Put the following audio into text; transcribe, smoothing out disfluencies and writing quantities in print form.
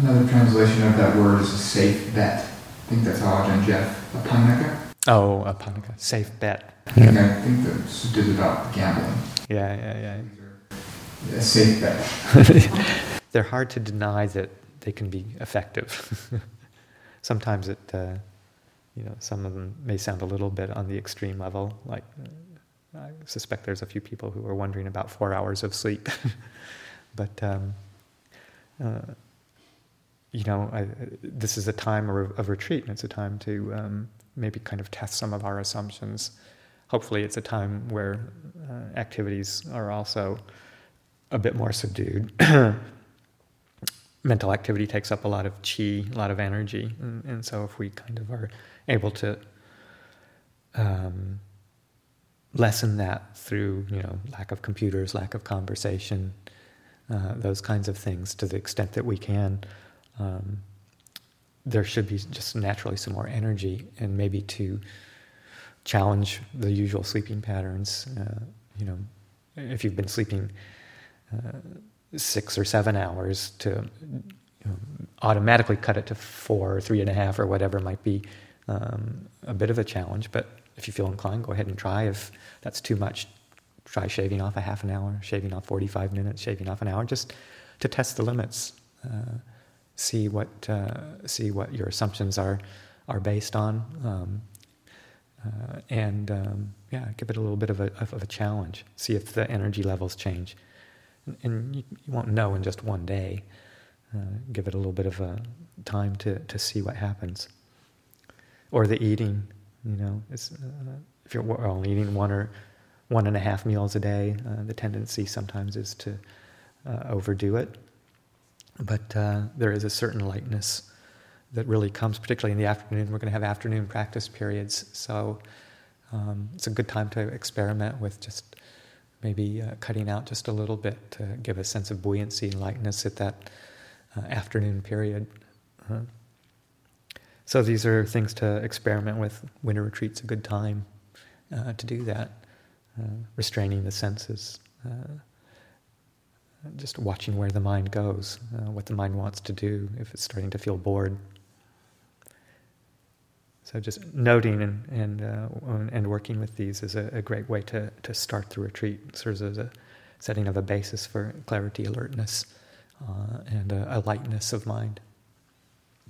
Another translation of that word is a safe bet. I think that's how Ajahn Jeff Apanika. Oh, Apanika, safe bet. I think the sutta is about gambling. Yeah. A safe bet. They're hard to deny that they can be effective. Sometimes some of them may sound a little bit on the extreme level. Like, I suspect there's a few people who are wondering about 4 hours of sleep. But, this is a time of retreat, and it's a time to maybe kind of test some of our assumptions. Hopefully it's a time where activities are also a bit more subdued. Mental activity takes up a lot of chi, a lot of energy, and so if we kind of are able to lessen that through, lack of computers, lack of conversation, those kinds of things, to the extent that we can, there should be just naturally some more energy, and maybe to challenge the usual sleeping patterns. If you've been sleeping 6 or 7 hours, to automatically cut it to 4 or 3.5 or whatever might be a bit of a challenge. But if you feel inclined, go ahead and try. If that's too much, try shaving off a half an hour, shaving off 45 minutes, shaving off an hour, just to test the limits. See what your assumptions are based on, give it a little bit of a challenge. See if the energy levels change, and you won't know in just one day. Give it a little bit of a time to see what happens. Or the eating, if you're only eating 1 or 1.5 meals a day, the tendency sometimes is to overdo it. But there is a certain lightness that really comes, particularly in the afternoon. We're going to have afternoon practice periods, so it's a good time to experiment with just maybe cutting out just a little bit to give a sense of buoyancy and lightness at that afternoon period. So these are things to experiment with. Winter retreat's a good time to do that. Restraining the senses. Just watching where the mind goes, what the mind wants to do, if it's starting to feel bored. So just noting and working with these is a great way to start the retreat. It serves as a setting of a basis for clarity, alertness, and a lightness of mind.